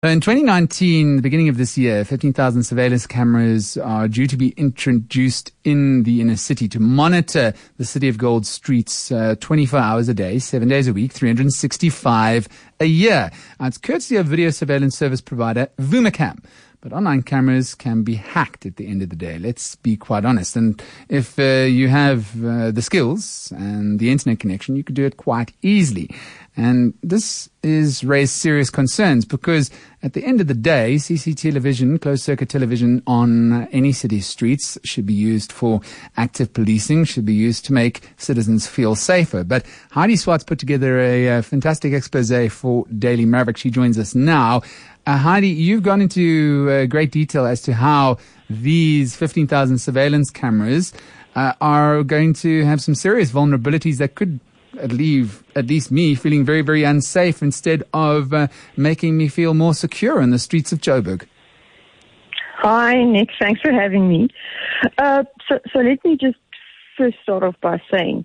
In 2019, the beginning of this year, 15,000 surveillance cameras are due to be introduced in the inner city to monitor the City of Gold streets 24 hours a day, 7 days a week, 365 a year. It's courtesy of video surveillance service provider Vumacam. But online cameras can be hacked at the end of the day. Let's be quite honest. And if you have the skills and the internet connection, you could do it quite easily. And this is raised serious concerns because at the end of the day, CC television, closed circuit television on any city streets should be used for active policing, should be used to make citizens feel safer. But Heidi Swartz put together a fantastic expose for Daily Maverick. She joins us now. Heidi, you've gone into great detail as to how these 15,000 surveillance cameras are going to have some serious vulnerabilities that could leave at least me feeling very, very unsafe instead of making me feel more secure in the streets of Joburg. Hi, Nick. Thanks for having me. So let me just first start off by saying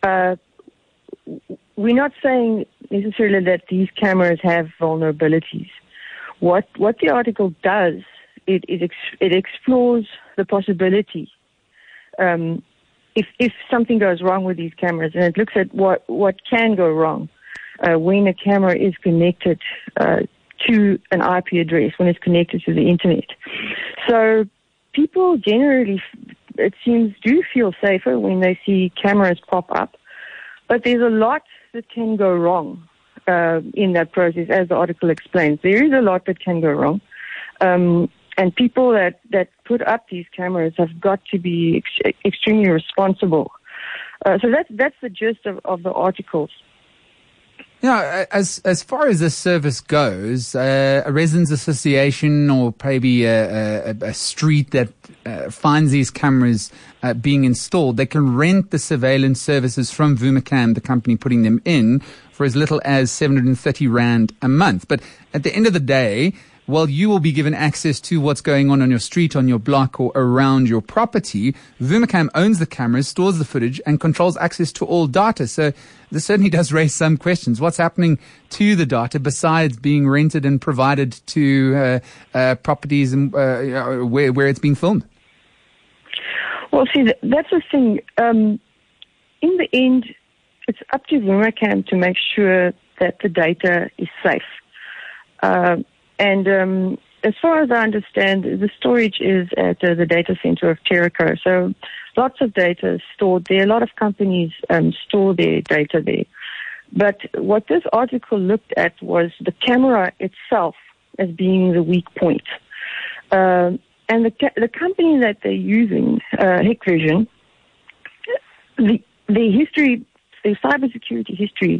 we're not saying necessarily that these cameras have vulnerabilities. What the article does, it explores the possibility if something goes wrong with these cameras, and it looks at what can go wrong when a camera is connected to an IP address, when it's connected to the internet. So people generally, it seems, do feel safer when they see cameras pop up, but there's a lot that can go wrong in that process, as the article explains. There is a lot that can go wrong. And people that put up these cameras have got to be extremely responsible. So that's the gist of the articles. Yeah, as far as this service goes, a residents association or maybe a street that finds these cameras being installed, they can rent the surveillance services from Vumacam, the company putting them in, for as little as 730 Rand a month. But at the end of the day, well, you will be given access to what's going on your street, on your block, or around your property. Vumacam owns the cameras, stores the footage, and controls access to all data. So this certainly does raise some questions. What's happening to the data besides being rented and provided to properties and where it's being filmed? Well, see, that's the thing. In the end, it's up to Vumacam to make sure that the data is safe. And as far as I understand, the storage is at the data center of Terraco. So lots of data is stored there. A lot of companies store their data there. But what this article looked at was the camera itself as being the weak point. And the company that they're using, Hikvision, their history, their cybersecurity history,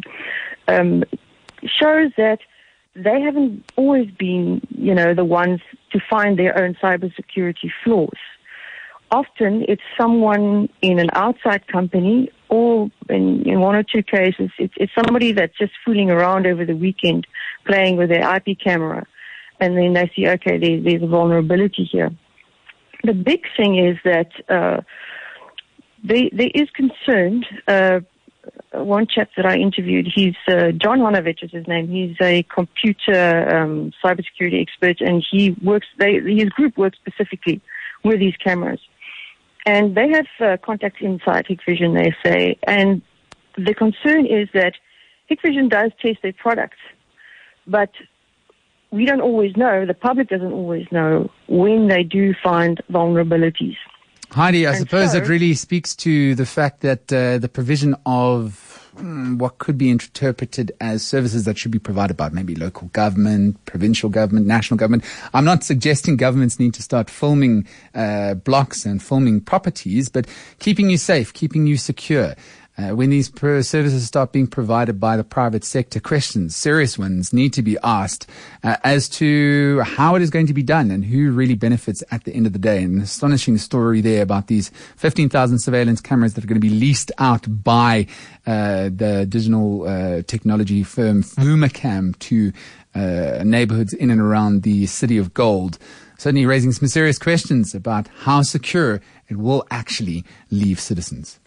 shows that they haven't always been, the ones to find their own cybersecurity flaws. Often it's someone in an outside company, or in one or two cases, it's somebody that's just fooling around over the weekend, playing with their IP camera, and then they see, okay, there's a vulnerability here. The big thing is that there is concern. One chap that I interviewed, he's John Honovich is his name. He's a computer cybersecurity expert, and his group works specifically with these cameras. And they have contacts inside Hikvision, they say. And the concern is that Hikvision does test their products, but we don't always know, the public doesn't always know, when they do find vulnerabilities. Heidi, I suppose it really speaks to the fact that the provision of what could be interpreted as services that should be provided by maybe local government, provincial government, national government. I'm not suggesting governments need to start filming blocks and filming properties, but keeping you safe, keeping you secure. When these services start being provided by the private sector, questions, serious ones, need to be asked as to how it is going to be done and who really benefits at the end of the day. An astonishing story there about these 15,000 surveillance cameras that are going to be leased out by the digital technology firm Vumacam to neighborhoods in and around the City of Gold. Certainly raising some serious questions about how secure it will actually leave citizens.